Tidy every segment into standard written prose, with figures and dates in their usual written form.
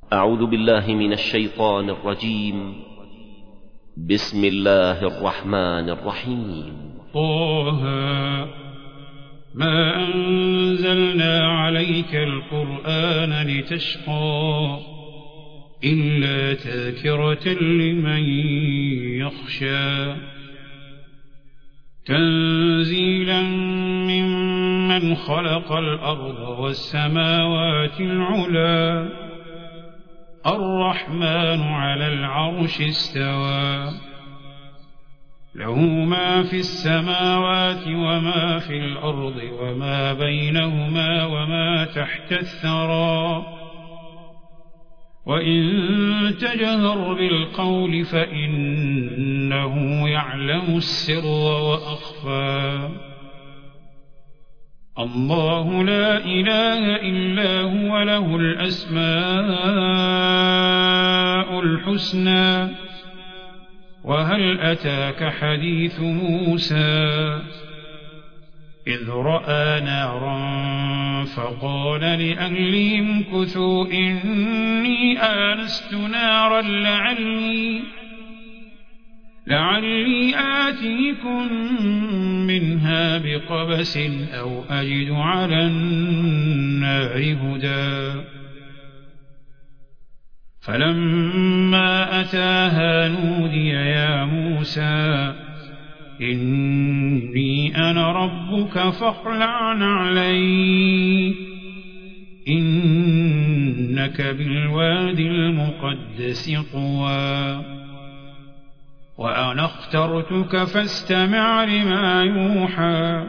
أعوذ بالله من الشيطان الرجيم. بسم الله الرحمن الرحيم. طه ما أنزلنا عليك القرآن لتشقى إلا تذكرة لمن يخشى تنزيلا ممن خلق الأرض والسماوات العلى الرحمن على العرش استوى له ما في السماوات وما في الأرض وما بينهما وما تحت الثرى وإن تجهر بالقول فإنه يعلم السر وأخفى الله لا إله إلا هو له الأسماء الحسنى وهل أتاك حديث موسى إذ رأى نارا فقال لأهلهم كثوا إني آنست نارا لعلي آتيكم منها بقبس أو أجد على النار هدى فلما أتاها نودي يا موسى إني أنا ربك فاخلع نعليك إنك بالوادي المقدس طوى وأنا اخترتك فاستمع لما يوحى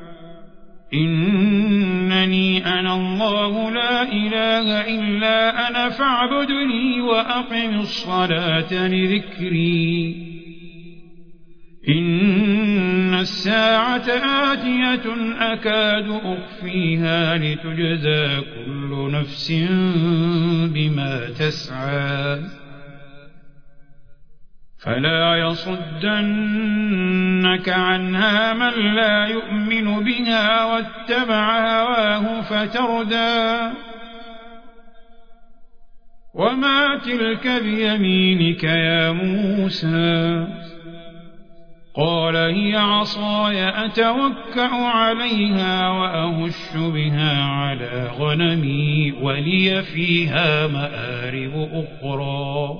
إنني أنا الله لا إله إلا أنا فاعبدني وأقم الصلاة لذكري إن الساعة آتية أكاد أخفيها لتجزى كل نفس بما تسعى فلا يصدنك عنها من لا يؤمن بها واتبع هواه فتردى وما تلك بيمينك يا موسى قال هي عصاي أتوكأ عليها وأهش بها على غنمي ولي فيها مآرب أخرى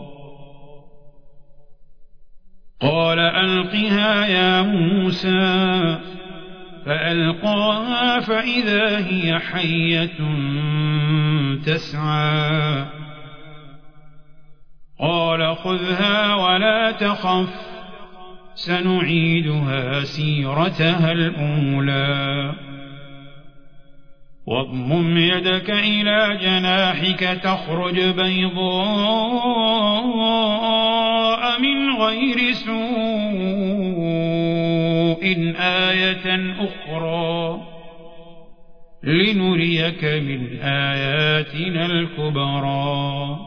قال ألقها يا موسى فألقاها فإذا هي حية تسعى قال خذها ولا تخف سنعيدها سيرتها الأولى واضمم يدك إلى جناحك تخرج بيضاء من غير سوء آية أخرى لنريك من آياتنا الكبرى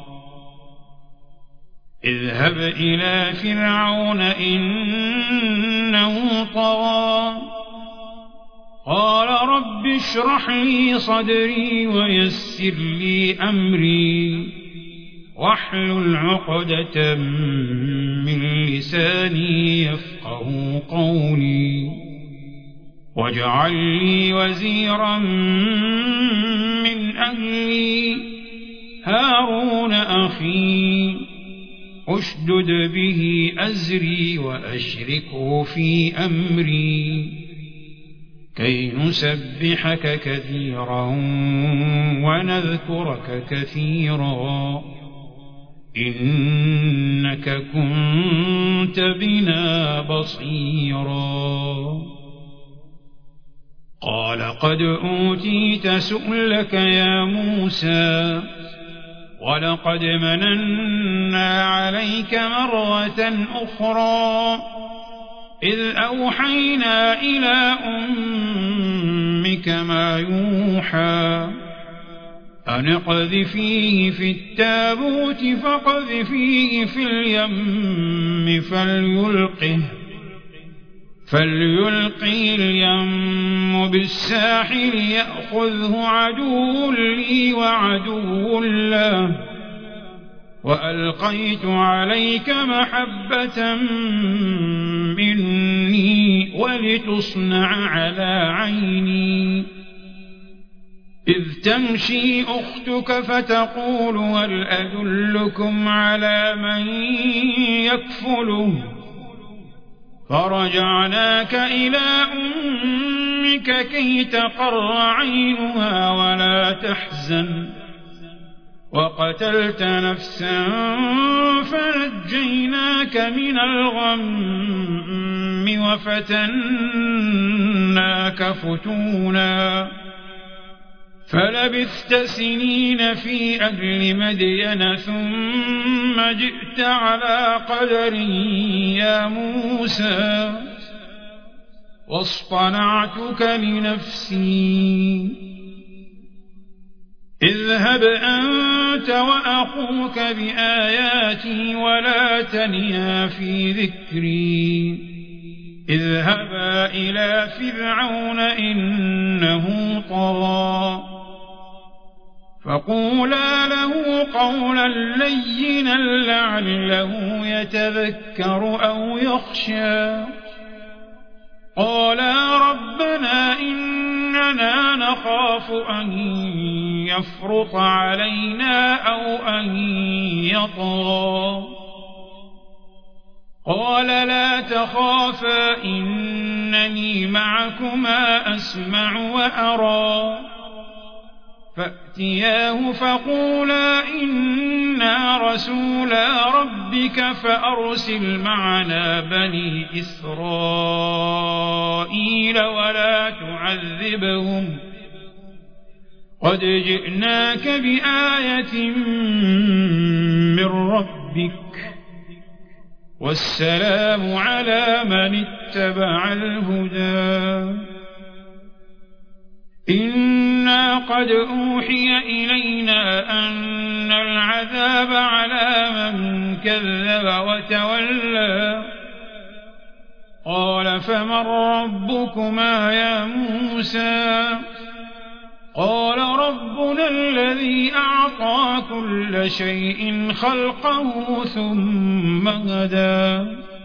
اذهب إلى فرعون إنه طغى قال رب اشرح لي صدري ويسر لي أمري واحلل عقدة من لساني يفقه قولي واجعل لي وزيرا من أهلي هارون أخي أشدد به أزري وأشركه في أمري كي نسبحك كثيرا ونذكرك كثيرا إنك كنت بنا بصيرا قال قد أوتيت سؤلك يا موسى ولقد مننا عليك مرة أخرى إذ أوحينا إلى أمك ما يوحى أن اقذفيه في التابوت فاقذفيه في اليم فليلقه اليم بالساحل يأخذه عدو لي وعدو له وألقيت عليك محبة مني ولتصنع على عيني إذ تمشي أختك فتقول هل أدلكم على من يكفله فرجعناك إلى أمك كي تقر عينها ولا تحزن وقتلت نفسا فنجيناك من الغم وفتناك فتونا فلبثت سنين في أهل مدين ثم جئت على قدر يا موسى واصطنعتك لنفسي اذهب أنت وأخوك بآياتي ولا تنيا في ذكري اذهبا إلى فرعون إنه طغى فقولا له قولا لينا لعله يتذكر أو يخشى قالا ربنا إننا نخاف أن يفرط علينا أو أن يطغى قال لا تخافا إنني معكما أسمع وأرى فأتياه فقولا إنا رسولا ربك فأرسل معنا بني إسرائيل ولا تعذبهم قد جئناك بآية من ربك والسلام على من اتبع الهدى إنا قد أوحي إلينا أن العذاب على من كذب وتولى قال فمن ربكما يا موسى قال ربنا الذي أعطى كل شيء خلقه ثم هدى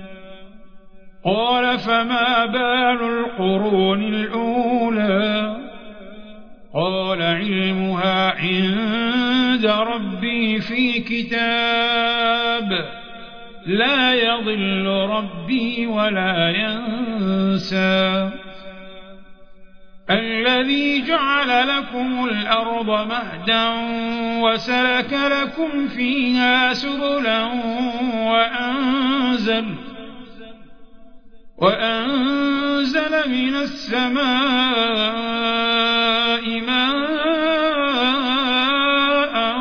قال فما بال القرون الأولى قال علمها عند ربي في كتاب لا يضل ربي ولا ينسى الذي جعل لكم الأرض مهدا وسلك لكم فيها سبلا وأنزل من السماء ماء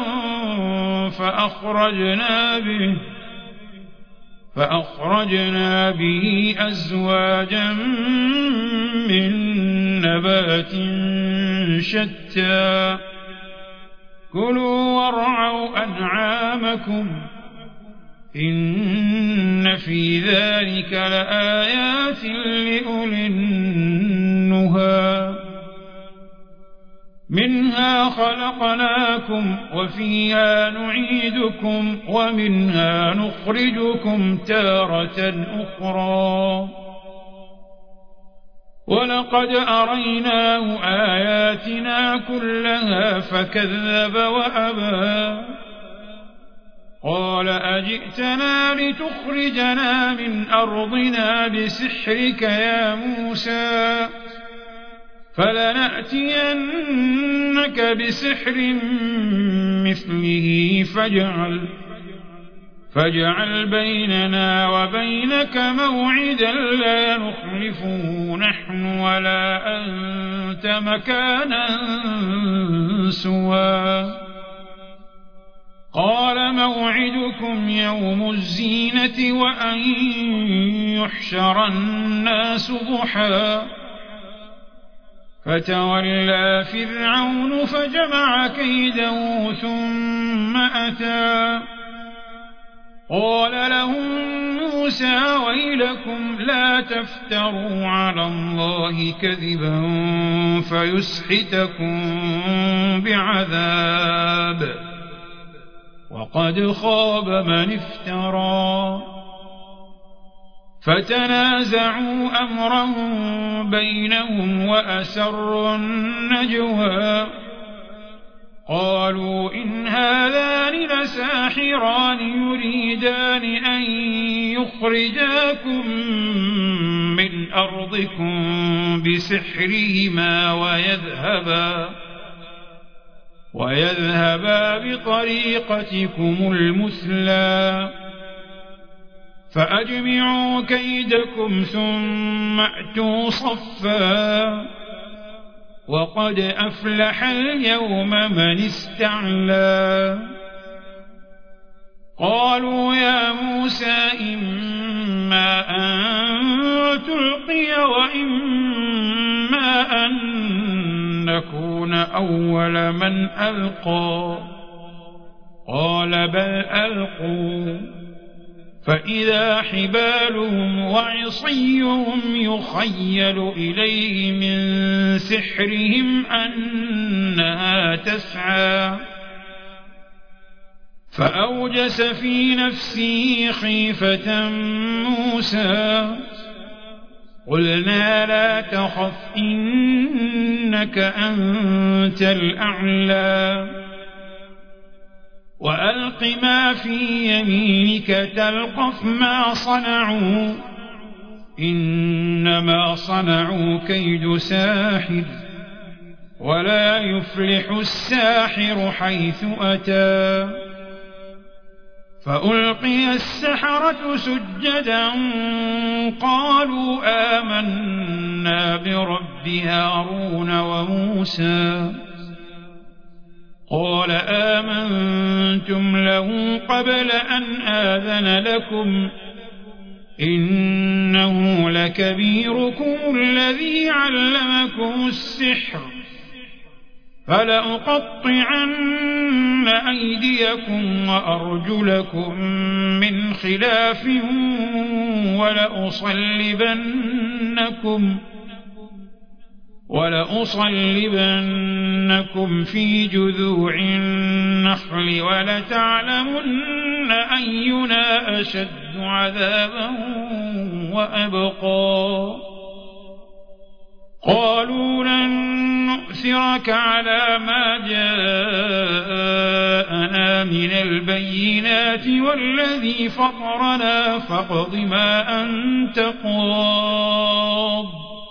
فأخرجنا به أزواجا من نبات شتى كلوا وارعوا أنعامكم إن في ذلك لآيات لأولي النهى منها خلقناكم وفيها نعيدكم ومنها نخرجكم تارة أخرى ولقد أريناه آياتنا كلها فكذب وأبى قال أجئتنا لتخرجنا من أرضنا بسحرك يا موسى فلنأتينك بسحر مثله فاجعل بيننا وبينك موعدا لا نخلفه نحن ولا أنت مكانا سوى قال موعدكم يوم الزينة وأن يحشر الناس ضحى فتولى فرعون فجمع كيده ثم أتى قال لهم موسى ويلكم لا تفتروا على الله كذبا فيسحتكم بعذاب وقد خاب من افترى فتنازعوا أمرهم بينهم وأسروا النجوى قالوا إن هذان لساحران يريدان أن يخرجاكم من أرضكم بسحرهما ويذهبا بطريقتكم المثلى فأجمعوا كيدكم ثم أتوا صفا وقد أفلح اليوم من استعلى قالوا يا موسى إما أن تلقي وإما أن نكون أول من ألقى قال بل ألقوا فإذا حبالهم وعصيهم يخيل إليه من سحرهم أنها تسعى فأوجس في نفسه خيفة موسى قلنا لا تخف إنك أنت الأعلى وألق ما في يمينك تلقف ما صنعوا إنما صنعوا كيد ساحر ولا يفلح الساحر حيث أتى فألقي السحرة سجدا قالوا آمنا برب هارون وموسى قال آمنتم له قبل أن آذن لكم إنه لكبيركم الذي علمكم السحر فلأقطعن أيديكم وأرجلكم من خلاف ولأصلبنكم في جذوع النخل ولتعلمن أينا أشد عذابا وأبقى قالوا لن نؤثرك على ما جاءنا من البينات والذي فطرنا فاقض ما أنت قاض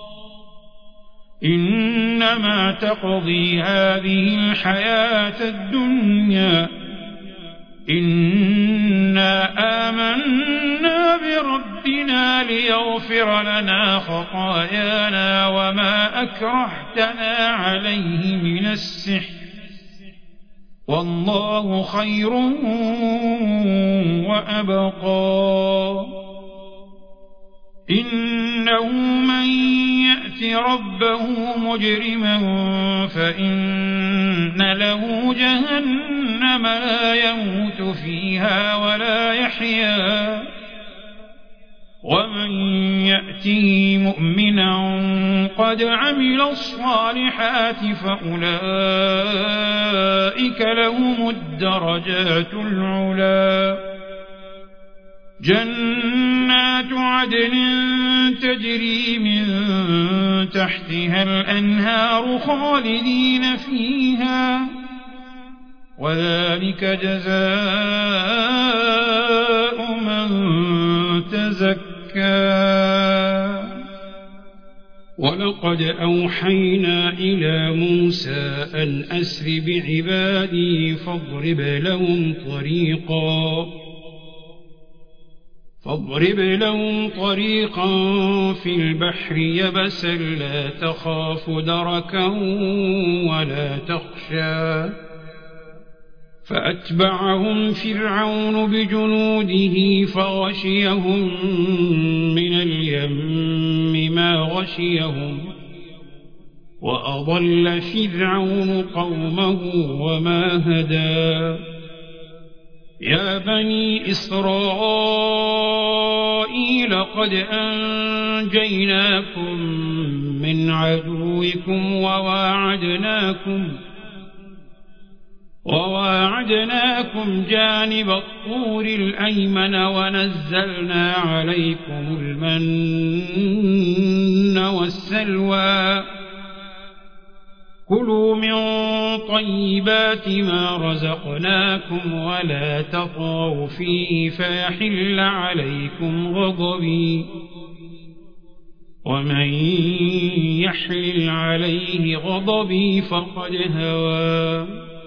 إنما تقضي هذه الحياة الدنيا إنا آمنا بربنا ليغفر لنا خطايانا وما أكرهتنا عليه من السحر والله خير وأبقى إنه من يأت ربه مجرما فإن له جهنم لا يموت فيها ولا يحيا ومن يأته مؤمنا قد عمل الصالحات فأولئك لهم الدرجات العلى جنات عدن تجري من تحتها الأنهار خالدين فيها وذلك جزاء من تزكى ولقد أوحينا إلى موسى أن أسر بعبادي فاضرب لهم طريقا في البحر يبسا لا تخاف دركا ولا تخشى فأتبعهم فرعون بجنوده فغشيهم من اليم ما غشيهم وأضل فرعون قومه وما هدى يا بني إسرائيل قد أنجيناكم من عدوكم وواعدناكم جانب الطور الأيمن ونزلنا عليكم المن والسلوى كلوا من طيبات ما رزقناكم ولا تطغوا فيه فيحل عليكم غضبي ومن يحلل عليه غضبي فقد هوى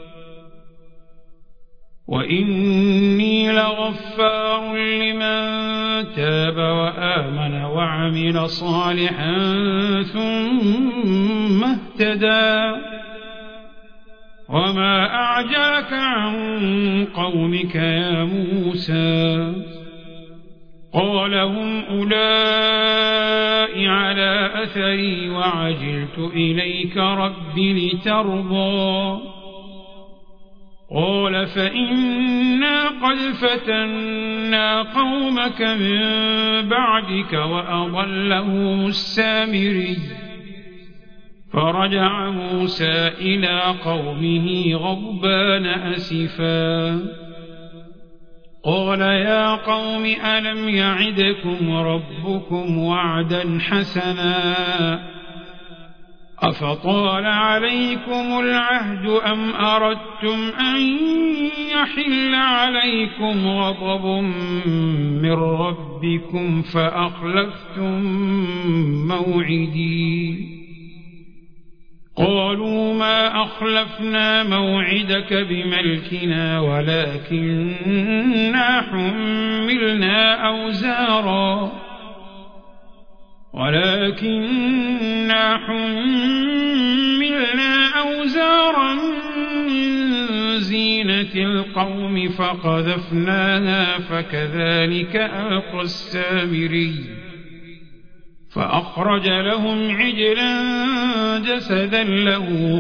وإني لغفار لمن تاب وآمن وعمل صالحا ثم اهتدى وما أعجلك عن قومك يا موسى قال هم أولئك على أثري وعجلت إليك رب لترضى قال فإنا قد فتنا قومك من بعدك وأضلهم السامري فرجع موسى إلى قومه غضبان أسفا قال يا قوم ألم يعدكم ربكم وعدا حسنا أفطال عليكم العهد أم أردتم أن يحل عليكم غضب من ربكم فأخلفتم موعدي قالوا ما أخلفنا موعدك بملكنا ولكننا حملنا أوزارا من زينة القوم فقذفناها فكذلك ألقى السامري فأخرج لهم عجلا جسدا له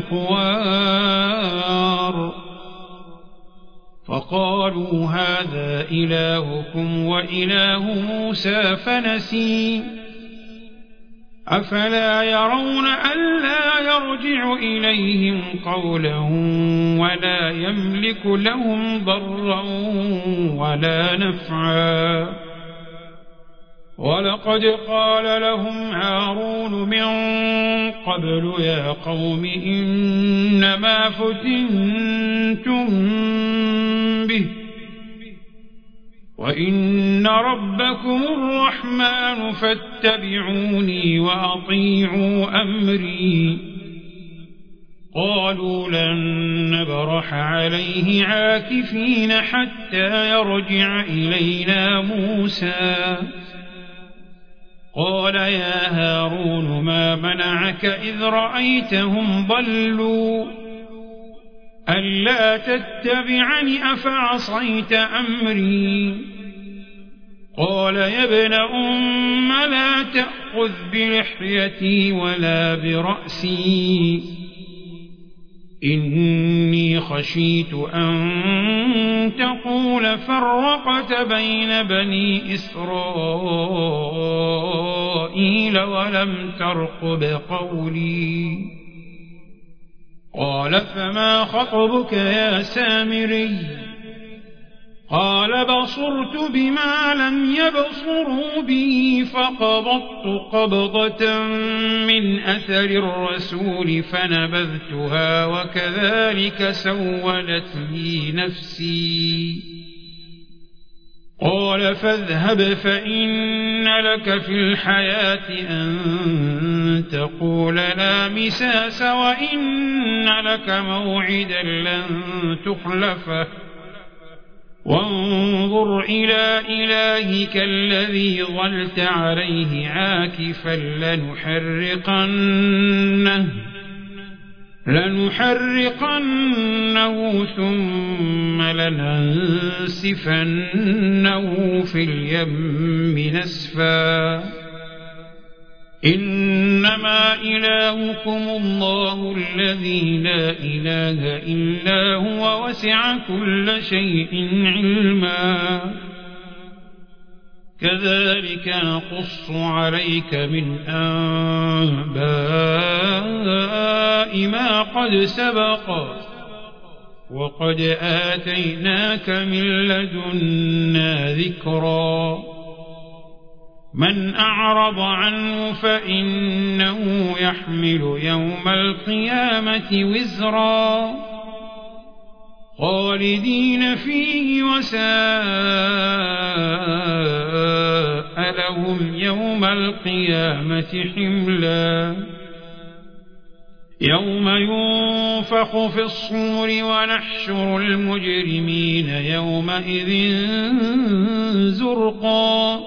خوار فقالوا هذا إلهكم وإله موسى فنسي أفلا يرون ألا يرجع إليهم قولا ولا يملك لهم ضرا ولا نفعا ولقد قال لهم هارون من قبل يا قوم إنما فتنتم به وإن ربكم الرحمن فاتبعوني وأطيعوا أمري قالوا لن نبرح عليه عاكفين حتى يرجع إلينا موسى قال يا هارون ما منعك إذ رأيتهم ضلوا ألا تتبعني أفعصيت أمري قال يا ابن أم لا تأخذ بلحيتي ولا برأسي إني خشيت أن تقول فرقت بين بني إسرائيل ولم ترقب قولي قال فما خطبك يا سامري قال بصرت بما لم يبصروا به فقبضت قبضة من أثر الرسول فنبذتها وكذلك سولت لي نفسي قال فاذهب فإن لك في الحياة أن تقول لا مساس وإن لك موعدا لن تخلفه وانظر إلى إلهك الذي ظلت عليه عاكفا لنحرقنه ثم لننسفنه في اليم نسفا إنما إلهكم الله الذي لا إله إلا هو وسع كل شيء علما كذلك نقص عليك من أنباء ما قد سبق وقد آتيناك من لدنا ذكرا من أعرض عنه فإنه يحمل يوم القيامة وزرا خالدين فيه وساء لهم يوم القيامة حملا يوم ينفخ في الصور ونحشر المجرمين يومئذ زرقا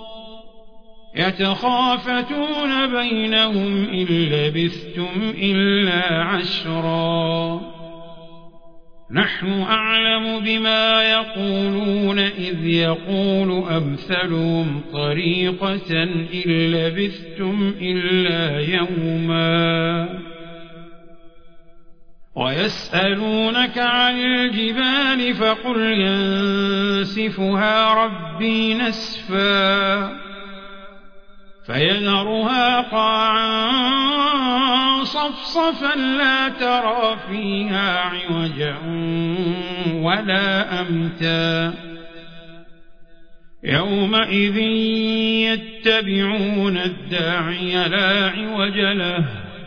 يتخافتون بينهم إن لبثتم إلا عشرا نحن أعلم بما يقولون إذ يقول أمثلهم طريقة إن لبثتم إلا يوما ويسألونك عن الجبال فقل ينسفها ربي نسفا فيذرها قاعا صفصفا لا ترى فيها عوجا ولا أمتا يومئذ يتبعون الداعي لا عوج له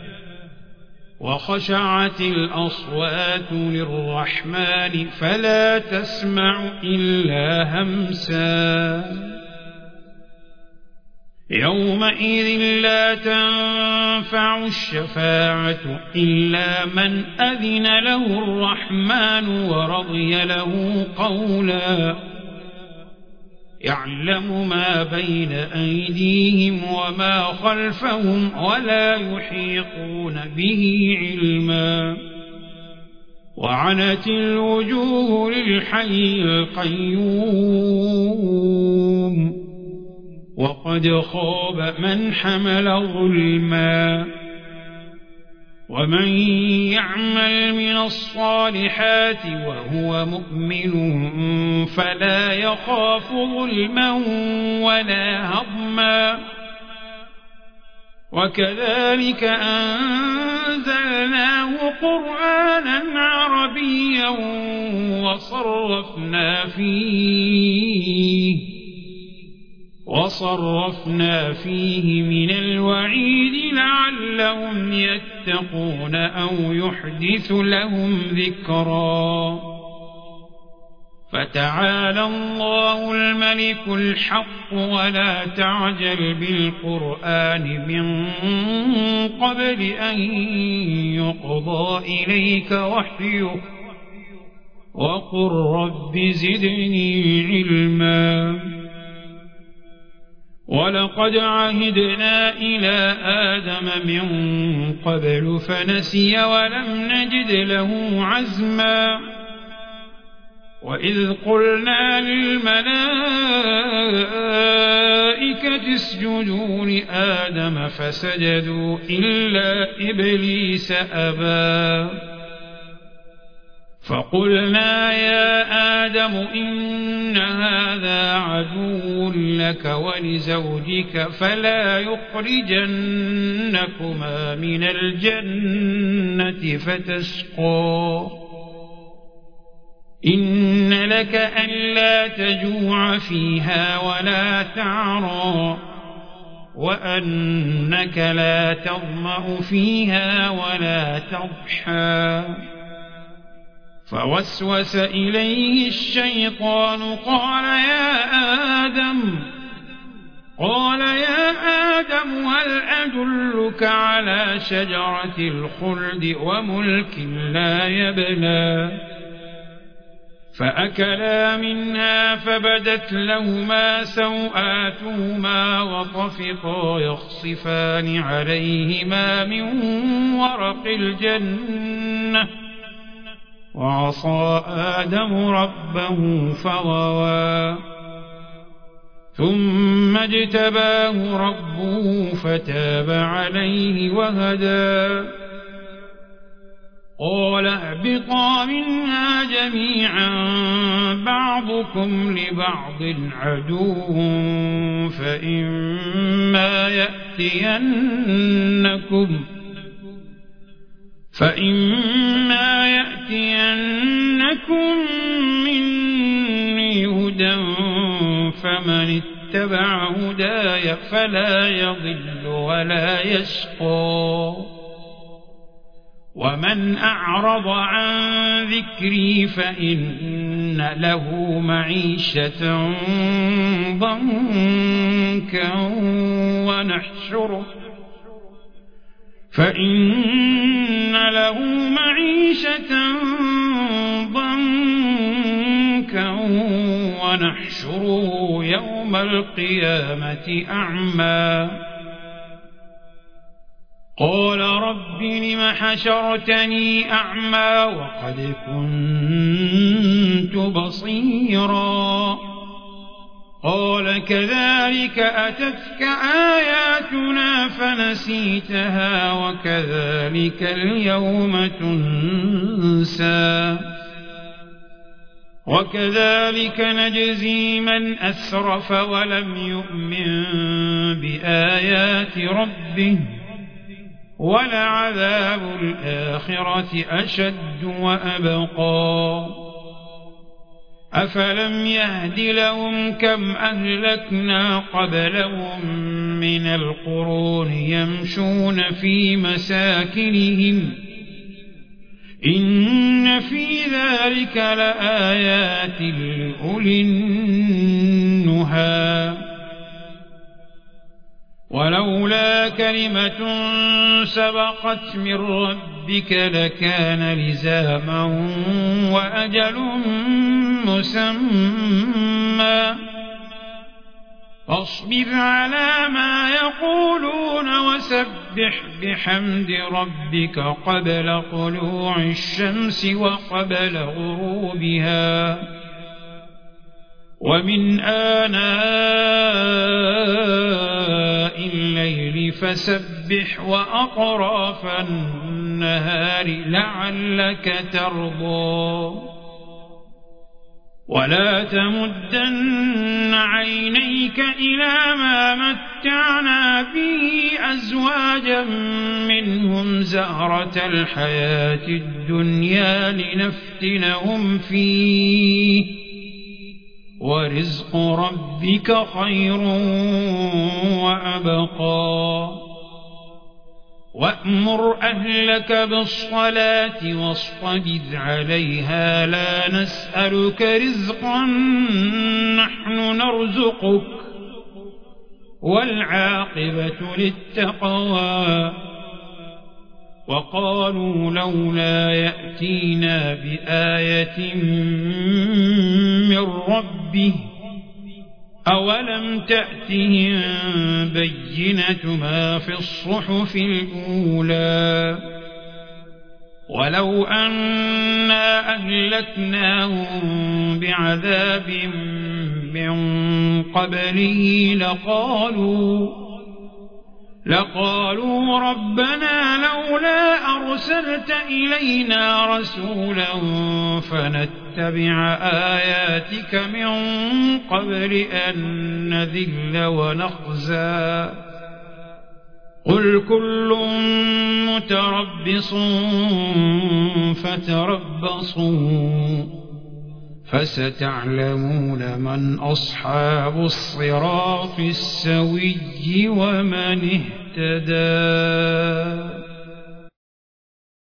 وخشعت الأصوات للرحمن فلا تسمع إلا همسا يومئذ لا تنفع الشفاعة إلا من أذن له الرحمن ورضي له قولا يعلم ما بين أيديهم وما خلفهم ولا يحيطون به علما وعنت الوجوه للحي القيوم وقد خاب من حمل ظلما ومن يعمل من الصالحات وهو مؤمن فلا يخاف ظلما ولا هضما وكذلك أنزلناه قرآنا عربيا وصرفنا فيه من الوعيد لعلهم يتقون أو يحدث لهم ذكرا فتعالى الله الملك الحق ولا تعجل بالقرآن من قبل أن يقضى إليك وحيه وقل رب زدني علما ولقد عهدنا إلى آدم من قبل فنسي ولم نجد له عزما وإذ قلنا للملائكة اسجدوا لآدم فسجدوا إلا إبليس أبى فقلنا يا آدم إن هذا عدو لك ولزوجك فلا يخرجنكما من الجنة فتشقى إن لك ألا تجوع فيها ولا تعرى وأنك لا تظمأ فيها ولا تضحى فوسوس إليه الشيطان قال يا آدم هل أدلك على شجرة الخلد وملك لا يبلى فأكلا منها فبدت لهما سوآتهما وطفقا يخصفان عليهما من ورق الجنة وعصى آدم ربه فغوى ثم اجتباه ربه فتاب عليه وهدى قال اهبطا منها جميعا بعضكم لبعض عدو فإما يأتينكم مني هدى فمن اتبع هداي فلا يضل ولا يشقى ومن أعرض عن ذكري فإن له معيشة ضنكا ونحشره يوم القيامة أعمى قال رب لم حشرتني أعمى وقد كنت بصيرا قال كذلك أتتك آياتنا فنسيتها وكذلك اليوم تنسى وكذلك نجزي من أسرف ولم يؤمن بآيات ربه ولعذاب الآخرة أشد وأبقى أفلم يهد لهم كم أهلكنا قبلهم من القرون يمشون في مساكنهم إن في ذلك لآيات لأولي النهى ولولا كلمة سبقت من ربك لكان لزاما وأجل مسمى فاصبر على ما يقولون وسبح بحمد ربك قبل طلوع الشمس وقبل غروبها ومن آناء الليل فسبح وأطراف النهار لعلك ترضى ولا تمدن عينيك إلى ما متعنا به أزواجا منهم زهرة الحياة الدنيا لنفتنهم فيه ورزق ربك خير وأبقى وأمر أهلك بالصلاة واصطبر عليها لا نسألك رزقا نحن نرزقك والعاقبة للتقوى وقالوا لولا يأتينا بآية من ربه أولم تأتهم بينة ما في الصحف الأولى ولو أنا أهلكناهم بعذاب من قبله لقالوا ربنا لولا أرسلت إلينا رسولا فنتبع آياتك من قبل أن نذل ونخزى قل كل متربص فتربصوا فستعلمون من أصحاب الصراط السوي ومن اهتدى